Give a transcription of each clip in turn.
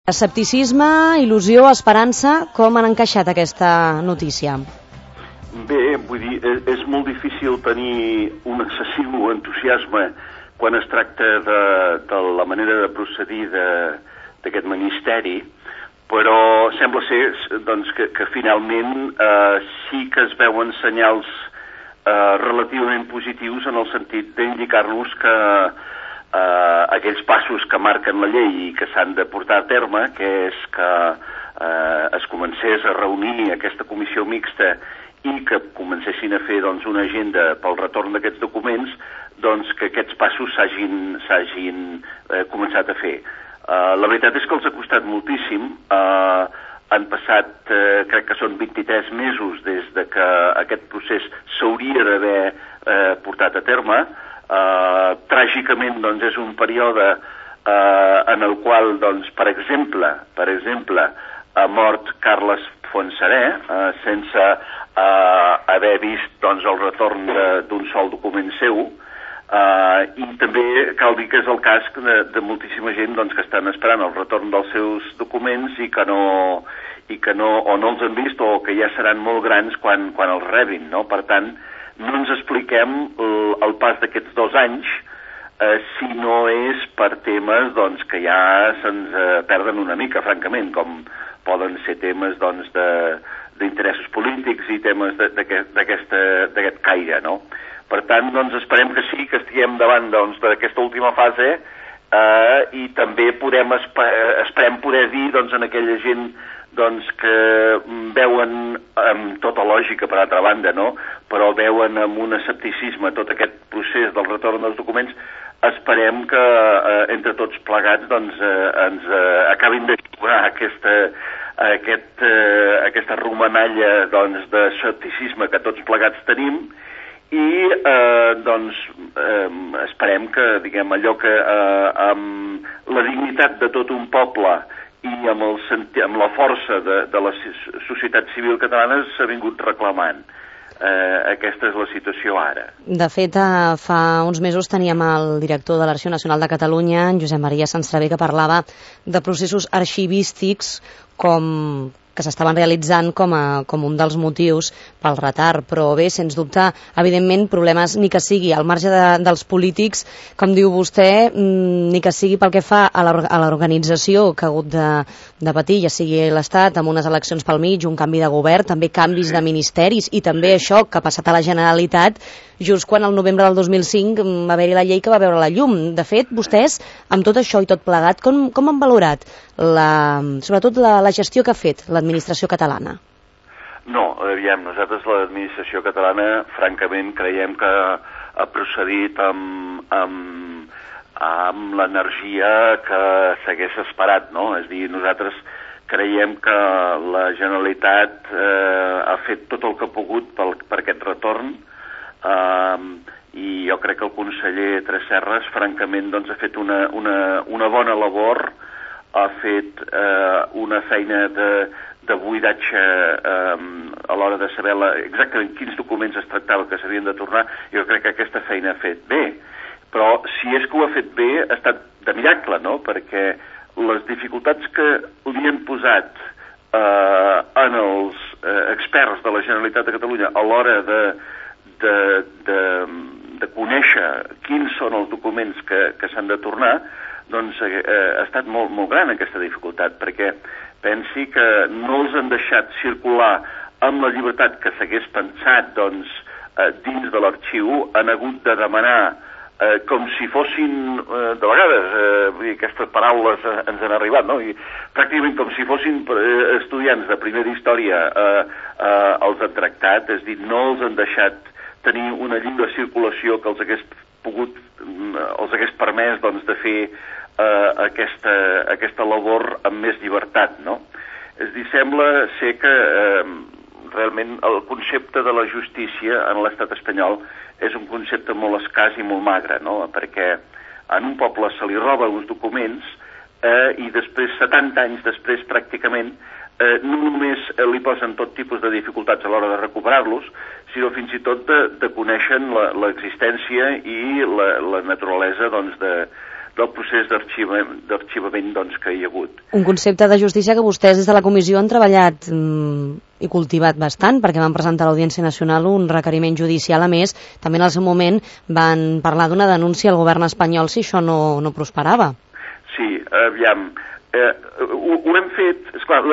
Escepticisme, il·lusió, esperança, com han encaixat aquesta notícia? Bé, vull dir, és molt difícil tenir un excessiu entusiasme quan es tracta de la manera de procedir d'aquest ministeri, però sembla ser doncs, que finalment sí que es veuen senyals relativament positius en el sentit d'indicar-nos que aquells passos que marquen la llei i que s'han de portar a terme, que és que es comencés a reunir aquesta comissió mixta i que comencessin a fer doncs, una agenda pel retorn d'aquests documents, doncs que aquests passos s'hagin començat a fer. La veritat és que els ha costat moltíssim. Han passat, crec que són 23 mesos des de que aquest procés s'hauria d'haver portat a terme. Tràgicament, doncs, és un període en el qual, doncs, per exemple, ha mort Carles Fontserè sense haver vist doncs, el retorn d'un sol document seu, i també cal dir que és el cas de moltíssima gent doncs, que estan esperant el retorn dels seus documents i que no els han vist o que ja seran molt grans quan els rebin, no? Per tant, no ens expliquem el pas d'aquests 2 anys si no és per temes doncs, que ja se'ns perden una mica, francament, com poden ser temes doncs, d'interessos polítics i temes d'aquest caire, no? Per tant, doncs, esperem que sí, que estiguem davant doncs, d'aquesta última fase i també esperem poder dir doncs, en aquella gent doncs, que veuen amb tota lògica, per altra banda, no? Però veuen amb un escepticisme tot aquest procés del retorn dels documents, esperem que entre tots plegats doncs, ens acabin de jugar aquesta romanalla doncs, d'escepticisme que tots plegats tenim i doncs, esperem que diguem, allò que amb la dignitat de tot un poble i amb la força de la societat civil catalana s'ha vingut reclamant. Aquesta és la situació ara. De fet, fa uns mesos teníem el director de l'Arxiu Nacional de Catalunya, en Josep Maria Sanstrebé, que parlava de processos arxivístics que s'estaven realitzant com un dels motius pel retard, però bé, sens dubte, evidentment, problemes ni que sigui al marge dels polítics, com diu vostè, ni que sigui pel que fa a l'organització que ha hagut de patir, ja sigui l'Estat, amb unes eleccions pel mig, un canvi de govern, també canvis de ministeris i també això que ha passat a la Generalitat, just quan el novembre del 2005 va haver-hi la llei que va veure la llum. De fet, vostès, amb tot això i tot plegat, com han valorat sobretot la gestió que ha fet l'administració catalana? No, aviam, nosaltres l'administració catalana, francament, creiem que ha procedit amb l'energia que s'hagués esperat, no? És a dir, nosaltres creiem que la Generalitat ha fet tot el que ha pogut per aquest retorn, i jo crec que el conseller Tresserras francament doncs, ha fet una bona labor, ha fet una feina de buidatge a l'hora de saber exactament quins documents es tractava que s'havien de tornar. Jo crec que aquesta feina ha fet bé, però si és que ho ha fet bé ha estat de miracle, no? Perquè les dificultats que li han posat en els experts de la Generalitat de Catalunya a l'hora de conèixer quins són els documents que s'han de tornar, doncs ha estat molt, molt gran aquesta dificultat, perquè pensi que no els han deixat circular amb la llibertat que s'hagués pensat doncs, dins de l'arxiu, han hagut de demanar com si fossin, de vegades, aquestes paraules ens han arribat, no? I pràcticament com si fossin estudiants de primera història els han tractat, és a dir, no els han deixat tenir una lliure circulació que els hagués permès doncs, de fer aquesta labor amb més llibertat, no? És a dir, sembla ser que realment el concepte de la justícia en l'estat espanyol és un concepte molt escàs i molt magre, no? Perquè en un poble se li roba uns documents i després, 70 anys després pràcticament, no només li posen tot tipus de dificultats a l'hora de recuperar-los, sinó fins i tot de conèixer l'existència i la naturalesa doncs, procés d'arxivament doncs, que hi ha hagut. Un concepte de justícia que vostès des de la comissió han treballat i cultivat bastant, perquè van presentar a l'Audiència Nacional un requeriment judicial. A més, també en el seu moment van parlar d'una denúncia al govern espanyol si això no prosperava. Sí, aviam, ho hem fet, esclar,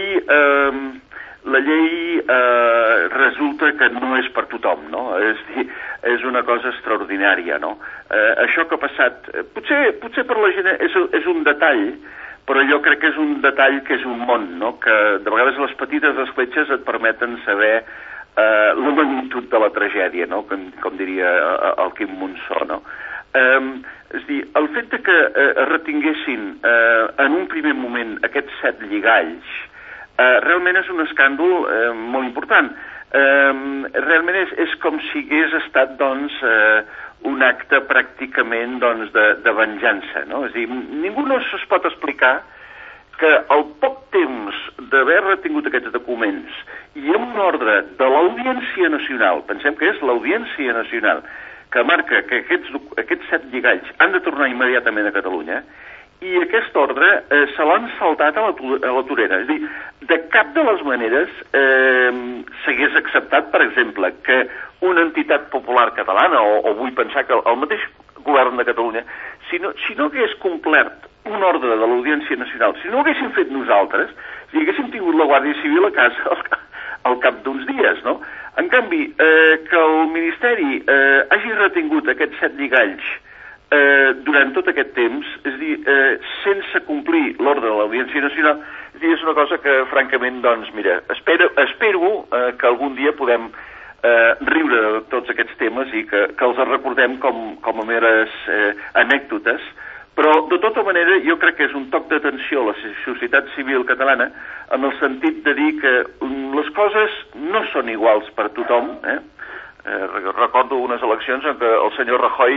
la llei resulta que no és per tothom, no? És dir, és una cosa extraordinària, no? Això que ha passat, potser per la gent és un detall, però jo crec que és un detall que és un món, no? Que de vegades les petites escletxes et permeten saber la magnitud de la tragèdia, no? Com diria el Quim Monzó, no? És dir, el fet de que retinguessin en un primer moment aquests 7 lligalls realment és un escàndol molt important. Realment és com si hagués estat doncs, un acte pràcticament doncs, de venjança, no? És dir, ningú no es pot explicar que al poc temps d'haver retingut aquests documents i amb un ordre de l'Audiència Nacional, pensem que és l'Audiència Nacional, que marca que aquests 7 lligalls han de tornar immediatament a Catalunya, i aquest ordre se l'han saltat a la torera. És a dir, de cap de les maneres s'hagués acceptat, per exemple, que una entitat popular catalana, o vull pensar que el mateix govern de Catalunya, si no hagués complert un ordre de l'Audiència Nacional, si no ho haguéssim fet nosaltres, si haguéssim tingut la Guàrdia Civil a casa al cap d'uns dies, no? En canvi, que el Ministeri hagi retingut aquests 7 lligalls durant tot aquest temps, és a dir, sense complir l'ordre de l'Audiència Nacional, és una cosa que, francament, doncs, mira, espero que algun dia podem riure de tots aquests temes i que els recordem com a meres anècdotes, però, de tota manera, jo crec que és un toc d'atenció a la societat civil catalana en el sentit de dir que les coses no són iguals per tothom, recordo unes eleccions en què el senyor Rajoy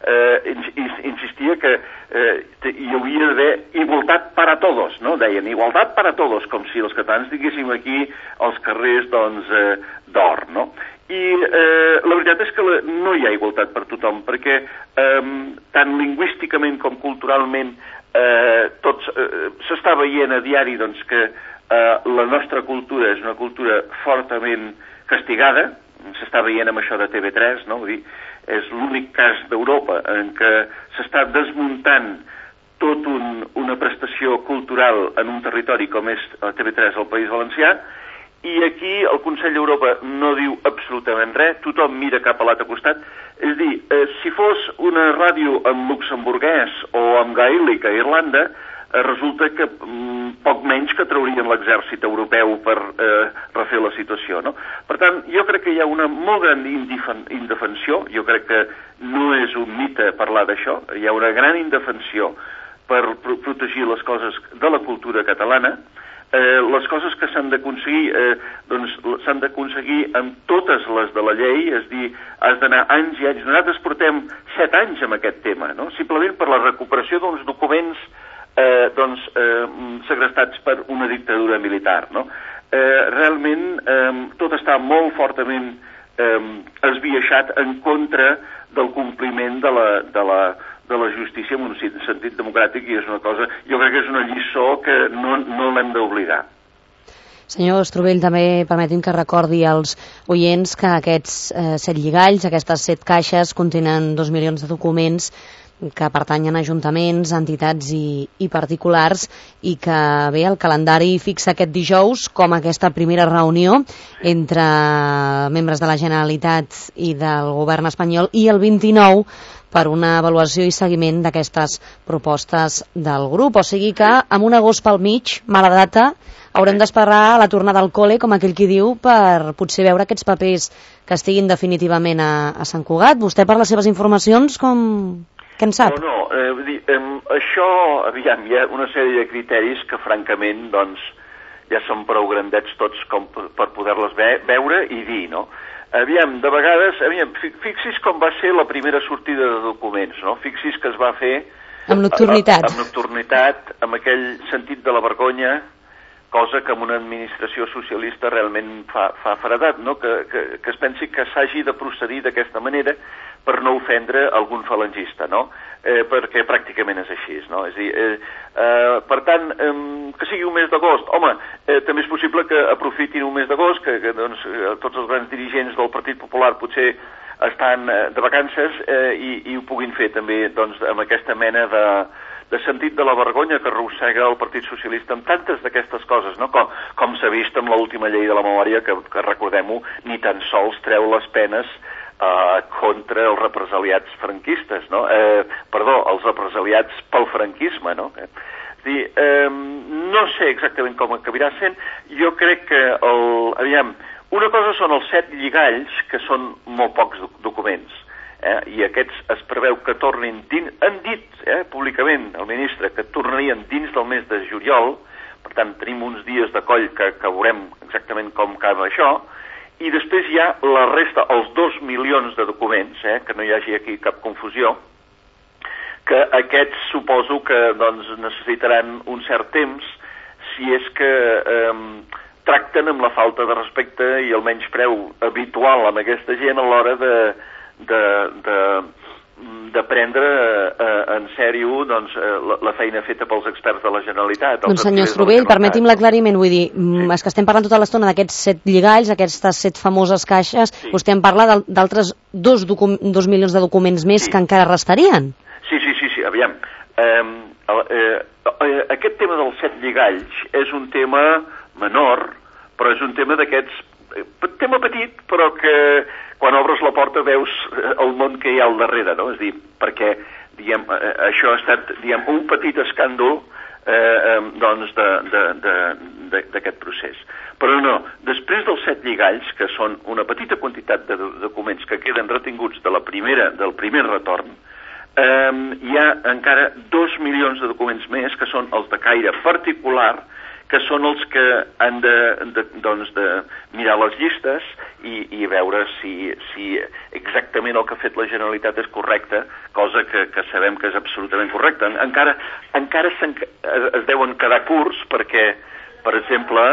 insistia que hi hauria d'haver igualtat para todos, no? Deien igualtat para todos, com si els catalans diguéssim aquí als carrers doncs d'or, no? I la veritat és que no hi ha igualtat per tothom, perquè tant lingüísticament com culturalment s'està veient a diari doncs, que la nostra cultura és una cultura fortament castigada. S'està veient amb això de TV3, no? Vull dir, és l'únic cas d'Europa en què s'està desmuntant tot una prestació cultural en un territori com és TV3 al País Valencià, i aquí el Consell d'Europa no diu absolutament res, tothom mira cap a l'altre costat. És a dir, si fos una ràdio en luxemburguès o en gaèlic a Irlanda, resulta que poc menys que traurien l'exèrcit europeu per refer la situació, no? Per tant, jo crec que hi ha una molt gran indefensió, jo crec que no és un mite parlar d'això, hi ha una gran indefensió per protegir les coses de la cultura catalana. Les coses que s'han d'aconseguir doncs s'han d'aconseguir amb totes les de la llei, és dir, has d'anar anys i anys. Nosaltres portem 7 anys amb aquest tema, no? Simplement per la recuperació d'uns documents segrestats per una dictadura militar, no? Realment tot està molt fortament esbiaixat en contra del compliment de la justícia en un sentit democràtic, i és una cosa, jo crec que és una lliçó que no l'hem d'oblidar. Senyor Strubell, també permeti'm que recordi als oients que aquests 7 lligalls, aquestes 7 caixes, contenen 2 milions de documents que pertanyen a ajuntaments, entitats i particulars, i que bé, el calendari fixa aquest dijous com aquesta primera reunió entre membres de la Generalitat i del govern espanyol, i el 29 per una avaluació i seguiment d'aquestes propostes del grup. O sigui que amb un agost pel mig, mala data, haurem d'esperar la tornada al col·le, com aquell qui diu, per potser veure aquests papers que estiguin definitivament a Sant Cugat. Vostè, per les seves informacions, què en sap? No, vull dir, això, aviam, hi ha una sèrie de criteris que, francament, doncs, ja són prou grandets tots com per poder-les veure i dir, no? Aviam, de vegades, fixis com va ser la primera sortida de documents, no? Fixis que es va fer... Amb nocturnitat. Amb nocturnitat, amb aquell sentit de la vergonya, cosa que en una administració socialista realment fa feredat, no? Que es pensi que s'hagi de procedir d'aquesta manera per no ofendre algun falangista, no? Perquè pràcticament és així, no? És a dir, per tant, que sigui un mes d'agost, home, també és possible que aprofitin un mes d'agost, que doncs, tots els grans dirigents del Partit Popular potser estan de vacances i ho puguin fer també doncs, amb aquesta mena de sentit de la vergonya que arrossega el Partit Socialista amb tantes d'aquestes coses, no? Com s'ha vist amb l'última llei de la memòria, que recordem-ho, ni tan sols treu les penes contra els represaliats franquistes, no? Perdó, els represaliats pel franquisme, no? No sé exactament com acabarà sent. Jo crec que una cosa són els 7 lligalls, que són molt pocs documents, i aquests es preveu que tornin han dit públicament el ministre que tornarien dins del mes de juliol. Per tant tenim uns dies de coll que veurem exactament com acaba això, i després hi ha la resta, els 2 milions de documents, que no hi hagi aquí cap confusió, que aquests suposo que doncs, necessitaran un cert temps, si és que tracten amb la falta de respecte i el menyspreu habitual amb aquesta gent a l'hora de prendre en sèrio doncs, la feina feta pels experts de la Generalitat. Doncs senyor Strubell, permeti'm l'aclariment, vull dir, és que estem parlant tota l'estona d'aquests 7 lligalls, aquestes 7 famoses caixes, vostè en parla d'altres 2 milions de documents més que encara restarien. Sí, aviam. Aquest tema dels 7 lligalls és un tema menor, però és un tema d'aquests tema petit, però que quan obres la porta veus el món que hi ha al darrere, no? És a dir, perquè això ha estat un petit escàndol doncs d'aquest procés. Però no, després dels 7 lligalls, que són una petita quantitat de documents que queden retinguts del primer retorn, hi ha encara 2 milions de documents més, que són els de caire particular, que són els que han de mirar les llistes i veure si exactament el que ha fet la Generalitat és correcte, cosa que sabem que és absolutament correcta. Encara es deuen quedar curts perquè, per exemple,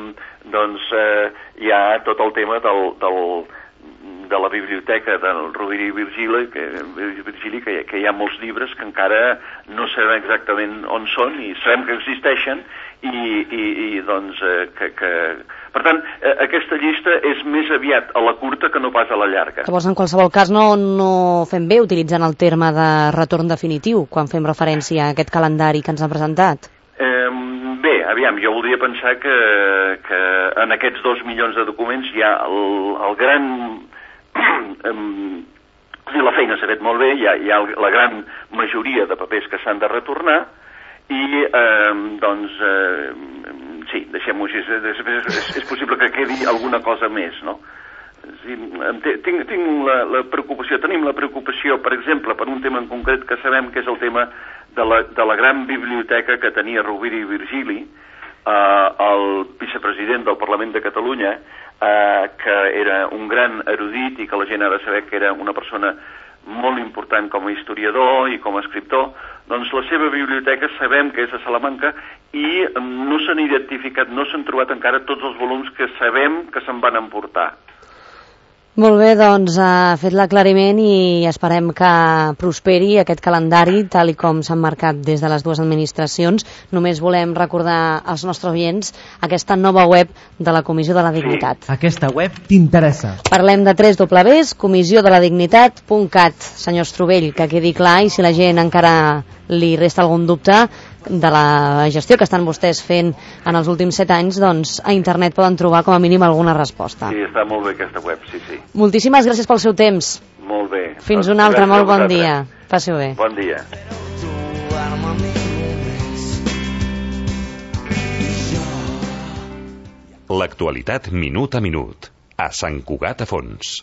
hi ha tot el tema de la biblioteca del Rovira i Virgili, que hi ha molts llibres que encara no sabem exactament on són i sabem que existeixen i doncs per tant aquesta llista és més aviat a la curta que no pas a la llarga. Llavors en qualsevol cas no fem bé utilitzant el terme de retorn definitiu quan fem referència a aquest calendari que ens ha presentat? Bé, aviam, jo voldria pensar que en aquests 2 milions de documents hi ha el gran la feina s'ha fet molt bé, hi ha la gran majoria de papers que s'han de retornar i doncs sí, deixem-ho així, és possible que quedi alguna cosa més, no? Tenim la preocupació, per exemple, per un tema en concret que sabem que és el tema de la gran biblioteca que tenia Rovira i Virgili, el vicepresident del Parlament de Catalunya, que era un gran erudit i que la gent ha de saber que era una persona molt important com a historiador i com a escriptor. Doncs la seva biblioteca sabem que és a Salamanca i no s'han identificat, no s'han trobat encara tots els volums que sabem que se'n van emportar. Molt bé, doncs ha fet l'aclariment i esperem que prosperi aquest calendari tal i com s'han marcat des de les dues administracions. Només volem recordar als nostres oients aquesta nova web de la Comissió de la Dignitat. Sí. Aquesta web t'interessa. Parlem de www.comissiodeladdignitat.cat. Senyor Strubell, que quedi clar, i si la gent encara li resta algun dubte de la gestió que estan vostès fent en els últims 7 anys, doncs a internet poden trobar com a mínim alguna resposta. Sí, està molt bé aquesta web, sí. Moltíssimes gràcies pel seu temps. Molt bé. Fins un altre, molt bon dia. Passi-ho bé. Bon dia. L'actualitat minut a minut. A Sant Cugat a Fons.